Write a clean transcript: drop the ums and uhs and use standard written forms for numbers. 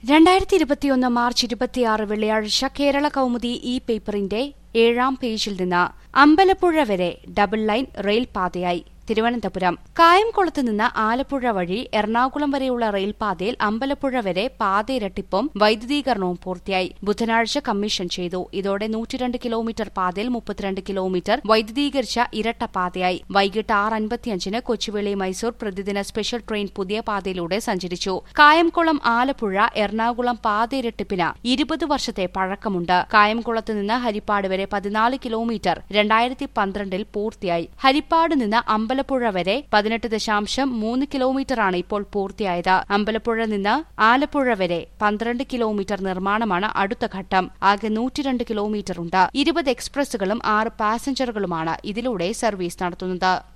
2021 March 26 വെള്ളിയാഴ്ച കേരള കൗമുദി ഈ പേപ്പറിന്റെ 7-ാം പേജിൽ നിന്ന് അമ്പലപ്പുഴ വരെ ഡബിൾ ലൈൻ റെയിൽപാതയായി തിരുവനന്തപുരം. കായംകുളത്ത് നിന്ന് ആലപ്പുഴ വഴി എറണാകുളം വരെയുള്ള റെയിൽപാതയിൽ അമ്പലപ്പുഴ വരെ പാതയിരട്ടിപ്പും വൈദ്യുതീകരണവും പൂർത്തിയായി. ബുധനാഴ്ച കമ്മീഷൻ ചെയ്തു. ഇതോടെ 102 കിലോമീറ്റർ പാതയിൽ 32 കിലോമീറ്റർ വൈദ്യുതീകരിച്ച ഇരട്ട പാതയായി. വൈകിട്ട് 6:55 കൊച്ചുവേളി മൈസൂർ പ്രതിദിന സ്പെഷ്യൽ ട്രെയിൻ പുതിയ പാതയിലൂടെ സഞ്ചരിച്ചു. കായംകുളം ആലപ്പുഴ എറണാകുളം പാതയിരട്ടിപ്പിന് 20 വർഷത്തെ പഴക്കമുണ്ട്. കായംകുളത്ത് നിന്ന് ഹരിപ്പാട് വരെ 14 കിലോമീറ്റർ 2012-ൽ പൂർത്തിയായി. ഹരിപ്പാട് നിന്ന് അമ്പലപ്പുഴ വരെ 18.3 കിലോമീറ്ററാണ് ഇപ്പോൾ പൂർത്തിയായത്. അമ്പലപ്പുഴ നിന്ന് ആലപ്പുഴ വരെ 12 കിലോമീറ്റർ നിർമ്മാണമാണ് അടുത്ത ഘട്ടം. ആകെ 102 കിലോമീറ്റർ ഉണ്ട്. 20 എക്സ്പ്രസുകളും 6 പാസഞ്ചറുകളുമാണ് ഇതിലൂടെ സർവീസ് നടത്തുന്നത്.